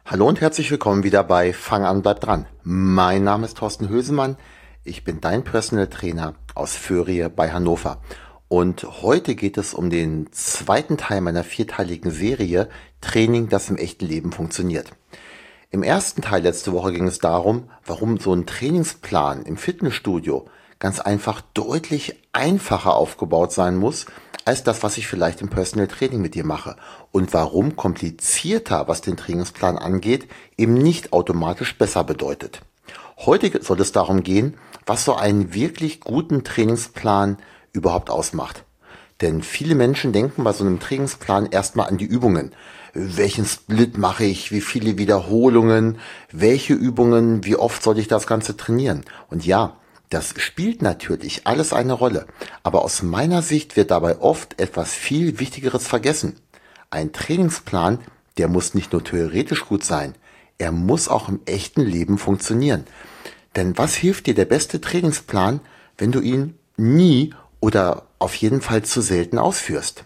Hallo und herzlich willkommen wieder bei Fang an, bleib dran. Mein Name ist Thorsten Hösemann. Ich bin dein Personal Trainer aus Föhriye bei Hannover. Und heute geht es um den zweiten Teil meiner vierteiligen Serie Training, das im echten Leben funktioniert. Im ersten Teil letzte Woche ging es darum, warum so ein Trainingsplan im Fitnessstudio ganz einfach deutlich einfacher aufgebaut sein muss, als das, was ich vielleicht im Personal Training mit dir mache. Und warum komplizierter, was den Trainingsplan angeht, eben nicht automatisch besser bedeutet. Heute soll es darum gehen, was so einen wirklich guten Trainingsplan überhaupt ausmacht. Denn viele Menschen denken bei so einem Trainingsplan erstmal an die Übungen. Welchen Split mache ich? Wie viele Wiederholungen? Welche Übungen? Wie oft soll ich das Ganze trainieren? Und ja, das spielt natürlich alles eine Rolle. Aber aus meiner Sicht wird dabei oft etwas viel Wichtigeres vergessen. Ein Trainingsplan, der muss nicht nur theoretisch gut sein, er muss auch im echten Leben funktionieren. Denn was hilft dir der beste Trainingsplan, wenn du ihn nie oder auf jeden Fall zu selten ausführst?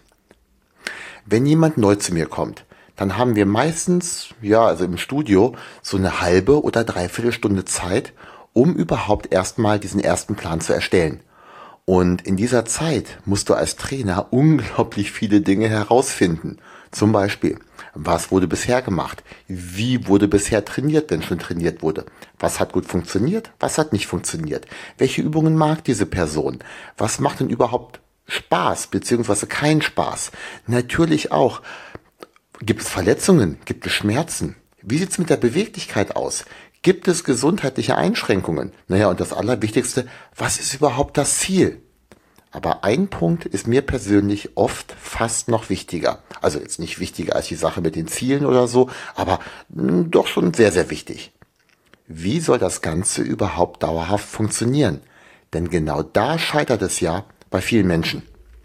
Wenn jemand neu zu mir kommt, dann haben wir meistens, also im Studio, so eine halbe oder dreiviertel Stunde Zeit, um überhaupt erstmal diesen ersten Plan zu erstellen. Und in dieser Zeit musst du als Trainer unglaublich viele Dinge herausfinden. Zum Beispiel, was wurde bisher gemacht? Wie wurde bisher trainiert, wenn schon trainiert wurde? Was hat gut funktioniert? Was hat nicht funktioniert? Welche Übungen mag diese Person? Was macht denn überhaupt Spaß beziehungsweise keinen Spaß? Natürlich auch, gibt es Verletzungen? Gibt es Schmerzen? Wie sieht's mit der Beweglichkeit aus? Gibt es gesundheitliche Einschränkungen? Und das Allerwichtigste, was ist überhaupt das Ziel? Aber ein Punkt ist mir persönlich oft fast noch wichtiger. Also jetzt nicht wichtiger als die Sache mit den Zielen oder so, aber doch schon sehr, sehr wichtig. Wie soll das Ganze überhaupt dauerhaft funktionieren? Denn genau da scheitert es ja bei vielen Menschen.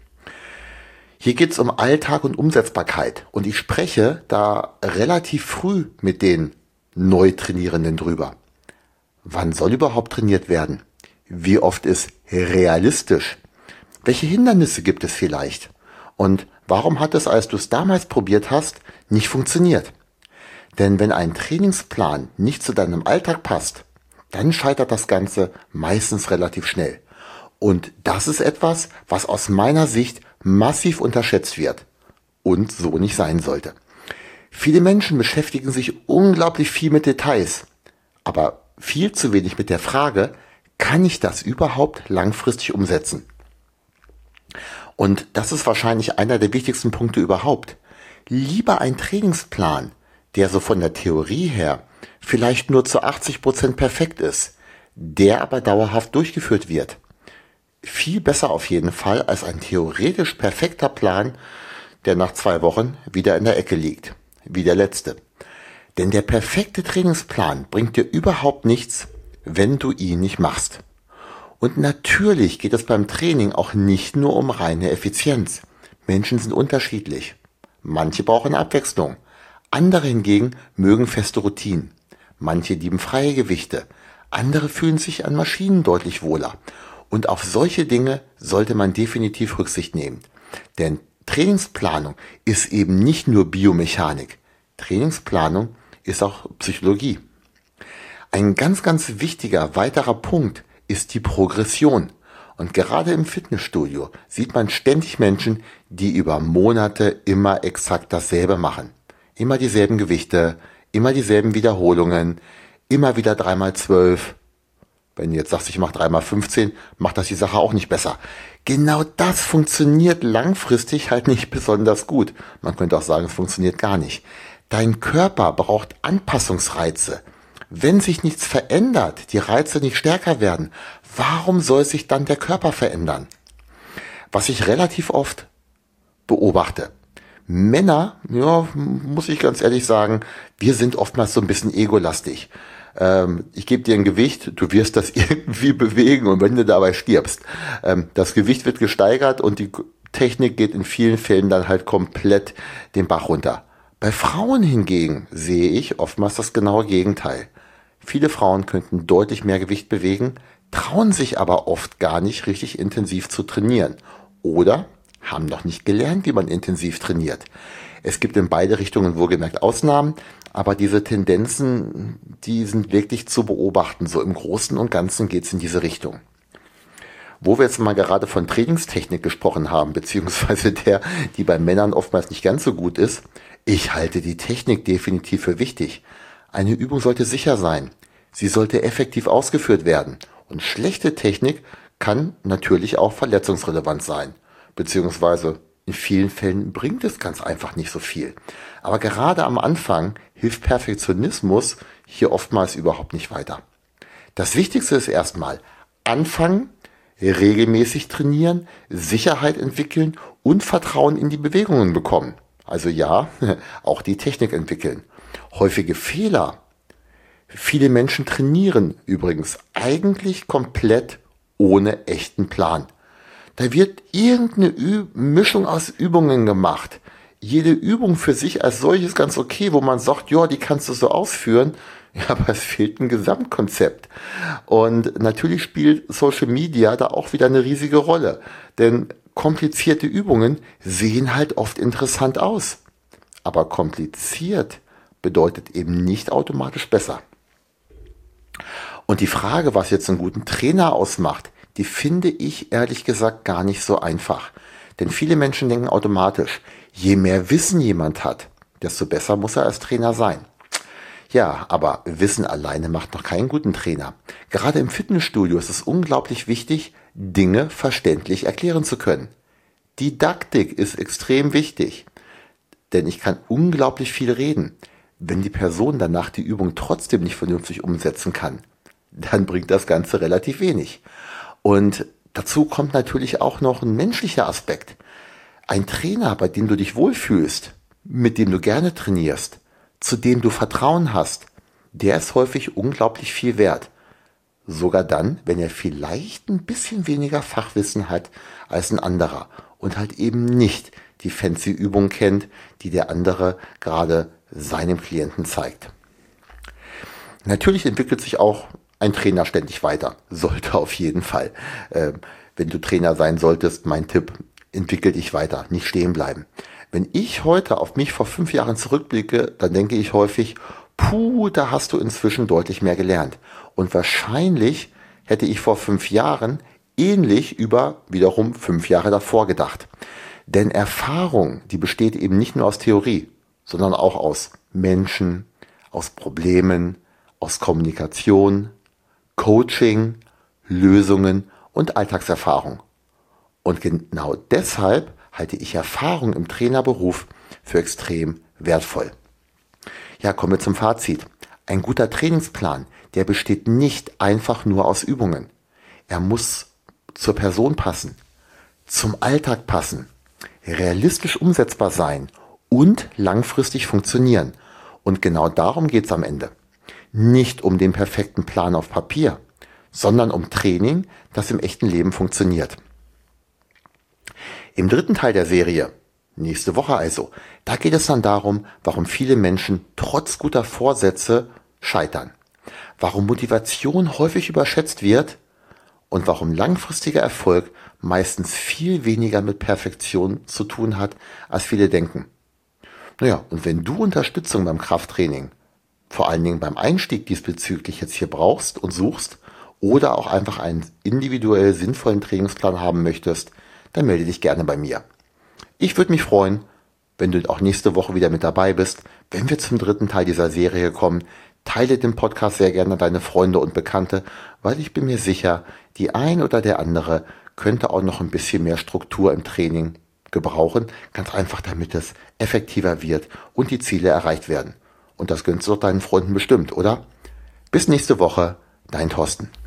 Hier geht es um Alltag und Umsetzbarkeit. Und ich spreche da relativ früh mit den Neutrainierenden drüber. Wann soll überhaupt trainiert werden? Wie oft ist realistisch? Welche Hindernisse gibt es vielleicht? Und warum hat es, als du es damals probiert hast, nicht funktioniert? Denn wenn ein Trainingsplan nicht zu deinem Alltag passt, dann scheitert das Ganze meistens relativ schnell. Und das ist etwas, was aus meiner Sicht massiv unterschätzt wird und so nicht sein sollte. Viele Menschen beschäftigen sich unglaublich viel mit Details, aber viel zu wenig mit der Frage, kann ich das überhaupt langfristig umsetzen? Und das ist wahrscheinlich einer der wichtigsten Punkte überhaupt. Lieber ein Trainingsplan, der so von der Theorie her vielleicht nur zu 80% perfekt ist, der aber dauerhaft durchgeführt wird. Viel besser auf jeden Fall als ein theoretisch perfekter Plan, der nach 2 Wochen wieder in der Ecke liegt. Wie der letzte. Denn der perfekte Trainingsplan bringt dir überhaupt nichts, wenn du ihn nicht machst. Und natürlich geht es beim Training auch nicht nur um reine Effizienz. Menschen sind unterschiedlich. Manche brauchen Abwechslung. Andere hingegen mögen feste Routinen. Manche lieben freie Gewichte. Andere fühlen sich an Maschinen deutlich wohler. Und auf solche Dinge sollte man definitiv Rücksicht nehmen. Denn Trainingsplanung ist eben nicht nur Biomechanik. Trainingsplanung ist auch Psychologie. Ein ganz, ganz wichtiger weiterer Punkt ist die Progression. Und gerade im Fitnessstudio sieht man ständig Menschen, die über Monate immer exakt dasselbe machen. Immer dieselben Gewichte, immer dieselben Wiederholungen, immer wieder 3x12. Wenn du jetzt sagst, ich mache 3x15, macht das die Sache auch nicht besser. Genau das funktioniert langfristig halt nicht besonders gut. Man könnte auch sagen, es funktioniert gar nicht. Dein Körper braucht Anpassungsreize. Wenn sich nichts verändert, die Reize nicht stärker werden, warum soll sich dann der Körper verändern? Was ich relativ oft beobachte. Männer, muss ich ganz ehrlich sagen, wir sind oftmals so ein bisschen egolastig. Ich gebe dir ein Gewicht, du wirst das irgendwie bewegen und wenn du dabei stirbst. Das Gewicht wird gesteigert und die Technik geht in vielen Fällen dann halt komplett den Bach runter. Bei Frauen hingegen sehe ich oftmals das genaue Gegenteil. Viele Frauen könnten deutlich mehr Gewicht bewegen, trauen sich aber oft gar nicht richtig intensiv zu trainieren oder haben noch nicht gelernt, wie man intensiv trainiert. Es gibt in beide Richtungen wohlgemerkt Ausnahmen, aber diese Tendenzen, die sind wirklich zu beobachten. So im Großen und Ganzen geht es in diese Richtung. Wo wir jetzt mal gerade von Trainingstechnik gesprochen haben, beziehungsweise die bei Männern oftmals nicht ganz so gut ist, ich halte die Technik definitiv für wichtig. Eine Übung sollte sicher sein. Sie sollte effektiv ausgeführt werden. Und schlechte Technik kann natürlich auch verletzungsrelevant sein. Beziehungsweise in vielen Fällen bringt es ganz einfach nicht so viel. Aber gerade am Anfang hilft Perfektionismus hier oftmals überhaupt nicht weiter. Das Wichtigste ist erstmal anfangen, regelmäßig trainieren, Sicherheit entwickeln und Vertrauen in die Bewegungen bekommen. Also ja, auch die Technik entwickeln. Häufige Fehler. Viele Menschen trainieren übrigens eigentlich komplett ohne echten Plan. Da wird irgendeine Mischung aus Übungen gemacht. Jede Übung für sich als solches ganz okay, wo man sagt, ja, die kannst du so ausführen. Ja, aber es fehlt ein Gesamtkonzept. Und natürlich spielt Social Media da auch wieder eine riesige Rolle. Denn komplizierte Übungen sehen halt oft interessant aus. Aber kompliziert bedeutet eben nicht automatisch besser. Und die Frage, was jetzt einen guten Trainer ausmacht, die finde ich ehrlich gesagt gar nicht so einfach. Denn viele Menschen denken automatisch, je mehr Wissen jemand hat, desto besser muss er als Trainer sein. Ja, aber Wissen alleine macht noch keinen guten Trainer. Gerade im Fitnessstudio ist es unglaublich wichtig, Dinge verständlich erklären zu können. Didaktik ist extrem wichtig, denn ich kann unglaublich viel reden. Wenn die Person danach die Übung trotzdem nicht vernünftig umsetzen kann, dann bringt das Ganze relativ wenig. Und dazu kommt natürlich auch noch ein menschlicher Aspekt. Ein Trainer, bei dem du dich wohlfühlst, mit dem du gerne trainierst, zu dem du Vertrauen hast, der ist häufig unglaublich viel wert. Sogar dann, wenn er vielleicht ein bisschen weniger Fachwissen hat als ein anderer und halt eben nicht die fancy Übung kennt, die der andere gerade seinem Klienten zeigt. Natürlich entwickelt sich auch ein Trainer ständig weiter. Sollte auf jeden Fall. Wenn du Trainer sein solltest, mein Tipp, entwickel dich weiter, nicht stehen bleiben. Wenn ich heute auf mich vor 5 Jahren zurückblicke, dann denke ich häufig, puh, da hast du inzwischen deutlich mehr gelernt. Und wahrscheinlich hätte ich vor 5 Jahren ähnlich über wiederum 5 Jahre davor gedacht. Denn Erfahrung, die besteht eben nicht nur aus Theorie, sondern auch aus Menschen, aus Problemen, aus Kommunikation, Coaching, Lösungen und Alltagserfahrung. Und genau deshalb halte ich Erfahrung im Trainerberuf für extrem wertvoll. Ja, kommen wir zum Fazit. Ein guter Trainingsplan, der besteht nicht einfach nur aus Übungen. Er muss zur Person passen, zum Alltag passen, realistisch umsetzbar sein und langfristig funktionieren. Und genau darum geht es am Ende. Nicht um den perfekten Plan auf Papier, sondern um Training, das im echten Leben funktioniert. Im 3. Teil der Serie, nächste Woche also, da geht es dann darum, warum viele Menschen trotz guter Vorsätze scheitern, warum Motivation häufig überschätzt wird und warum langfristiger Erfolg meistens viel weniger mit Perfektion zu tun hat, als viele denken. Naja, und wenn du Unterstützung beim Krafttraining, vor allen Dingen beim Einstieg diesbezüglich jetzt hier brauchst und suchst oder auch einfach einen individuell sinnvollen Trainingsplan haben möchtest, dann melde dich gerne bei mir. Ich würde mich freuen, wenn du auch nächste Woche wieder mit dabei bist, wenn wir zum 3. Teil dieser Serie kommen. Teile den Podcast sehr gerne an deine Freunde und Bekannte, weil ich bin mir sicher, die ein oder der andere könnte auch noch ein bisschen mehr Struktur im Training gebrauchen, ganz einfach damit es effektiver wird und die Ziele erreicht werden. Und das gönnst du doch deinen Freunden bestimmt, oder? Bis nächste Woche, dein Thorsten.